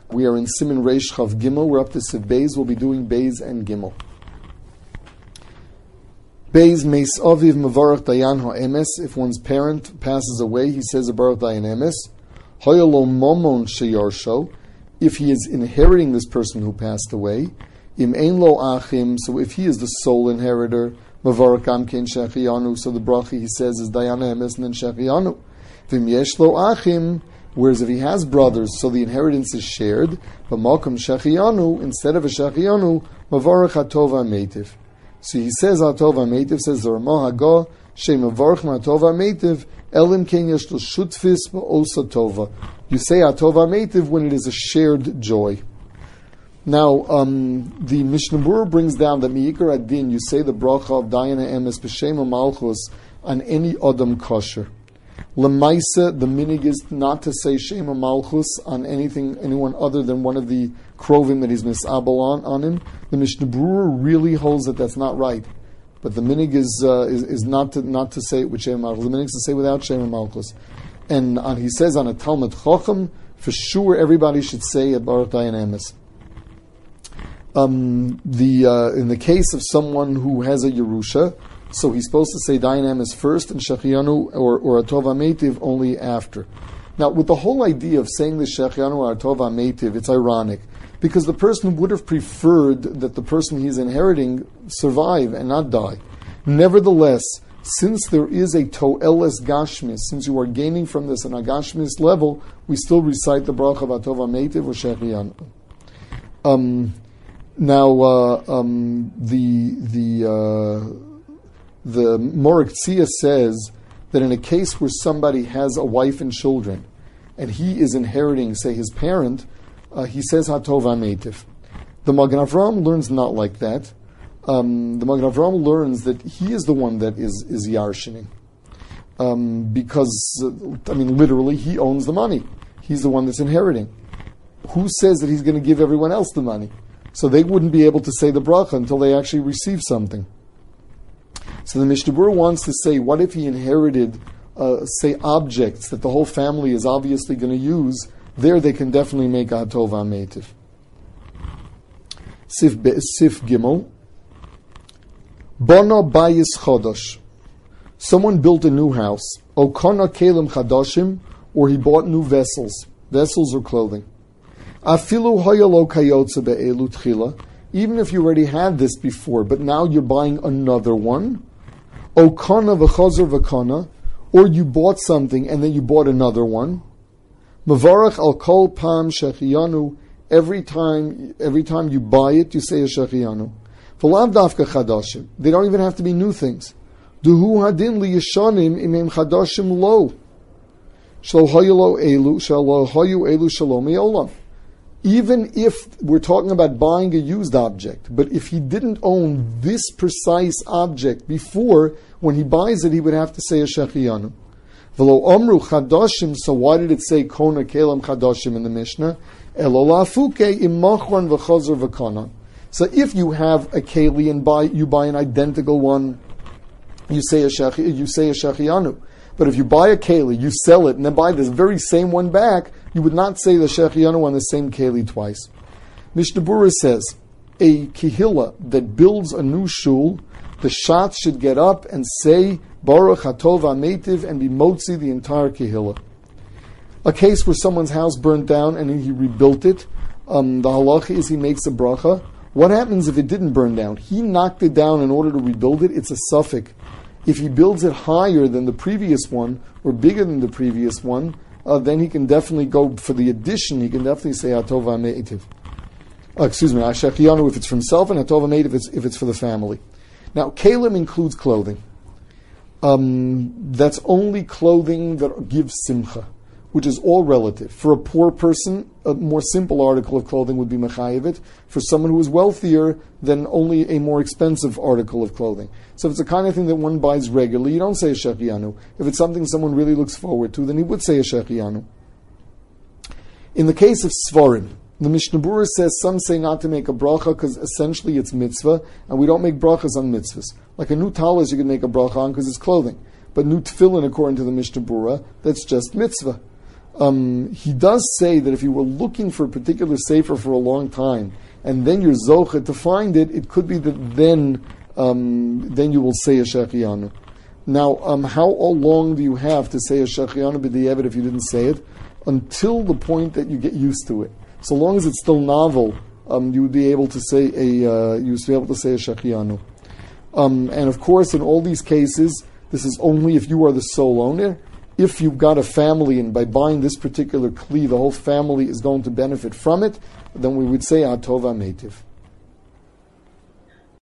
We are in Siman Reish Chav Gimel. We're up to Siv Beis. We'll be doing Beis and Gimel. Beis Meis Aviv Mevarach Dayan HaEmes. If one's parent passes away, he says a Baruch Dayan Emes. Hoyalo Momon Sheyarsho. If he is inheriting this person who passed away. Im Ein Lo Achim. So if he is the sole inheritor, Mevarach Gamkein Shechianu. So the bracha he says is Dayan Emes and then Shechianu. Vim Yesh Lo Achim. Whereas if he has brothers, so the inheritance is shared. But Malkum Shechianu, instead of a Shechianu, Mavarach HaTova Meitiv. So he says HaTova Meitiv, says the Ramah Hagah, She Mavarach HaTova Meitiv, Elim Ken Yesh Lo Shutfis Osa Tova. You say HaTova Meitiv when it is a shared joy. Now, the Mishnah Berurah brings down that Mi'ikar Adin, you say the bracha of Dayan HaEmes B'Shem HaMalchus on any Adam kosher. Lemaisa, the minig is not to say Shema Malchus on anyone other than one of the krovim that he's misabel on him. The Mishnah Berurah really holds that that's not right, but the minig is not to say it with Shema Malchus. The minig is to say without Shema Malchus, and he says on a Talmud Chacham for sure everybody should say a Baruch Dayan Emes. In the case of someone who has a Yerusha, so he's supposed to say Dayan Emes first and Shechianu or HaTova Meitiv only after. Now, with the whole idea of saying the Shechianu or HaTova Meitiv, it's ironic, because the person would have preferred that the person he's inheriting survive and not die. Nevertheless, since there is a To'eles Gashmis, since you are gaining from this on a Gashmis level, we still recite the bracha of HaTova Meitiv or Shechianu. The Morik Tzia says that in a case where somebody has a wife and children, and he is inheriting, say, his parent, he says HaTov HaMeitiv. The Magen Avraham learns not like that. The Magen Avraham learns that he is the one that is yarshining. Because, literally, he owns the money. He's the one that's inheriting. Who says that he's going to give everyone else the money? So they wouldn't be able to say the bracha until they actually receive something. So the Mishnah Berurah wants to say, what if he inherited, say, objects that the whole family is obviously going to use? There they can definitely make a HaTov HaMeitiv. Sif Gimel. Bono Bayis Chodosh. Someone built a new house. Okona Kelim Chadoshim, or he bought new vessels or clothing. Afilu Hoyalo Kayotze Be'elu Tchila. Even if you already had this before, but now you're buying another one. Okana v'chozer v'kana, or you bought something and then you bought another one. Mavarach al kol pam shechianu. Every time you buy it, you say a shechianu. V'lav dafka chadashim. They don't even have to be new things. Duhu hadin li yishanim imem chadashim lo. Shlo hoyu elu shalom yolam. Even if we're talking about buying a used object, but if he didn't own this precise object before, when he buys it, he would have to say a shechianu. V'lo omru chadashim, so why did it say kona kelam chadashim in the Mishnah? Elo la'afuke imachron v'chozer v'kana. So if you have a keli and you buy an identical one, you say a shechianu. But if you buy a keli, you sell it, and then buy this very same one back, you would not say the shechianu on the same keli twice. Mishnah Berurah says, a kihila that builds a new shul, the shatz should get up and say Baruch HaTov HaMeitiv and be motzi the entire kihila. A case where someone's house burnt down and he rebuilt it, the halacha is he makes a bracha. What happens if it didn't burn down? He knocked it down in order to rebuild it. It's a suffix. If he builds it higher than the previous one or bigger than the previous one, then he can definitely go for the addition. He can definitely say HaTov HaMeitiv. Shechianu if it's for himself, and HaTov HaMeitiv if it's for the family. Now, kelim includes clothing. That's only clothing that gives simcha, which is all relative. For a poor person, a more simple article of clothing would be mechayevit. For someone who is wealthier, then only a more expensive article of clothing. So if it's the kind of thing that one buys regularly, you don't say a shechianu. If it's something someone really looks forward to, then he would say a shechianu. In the case of svarim, the Mishnah Berurah says some say not to make a bracha because essentially it's mitzvah, and we don't make brachas on mitzvahs. Like a new talis you can make a bracha on because it's clothing. But new tefillin, according to the Mishnah Berurah, that's just mitzvah. He does say that if you were looking for a particular sefer for a long time, and then you're zoche to find it, it could be that then you will say a shechianu. Now, how long do you have to say a shechianu b'di'evet if you didn't say it? Until the point that you get used to it. So long as it's still novel, you would be able to say a shechianu. And of course, in all these cases, this is only if you are the sole owner. If you've got a family, and by buying this particular kli, the whole family is going to benefit from it, then we would say atova meitiv.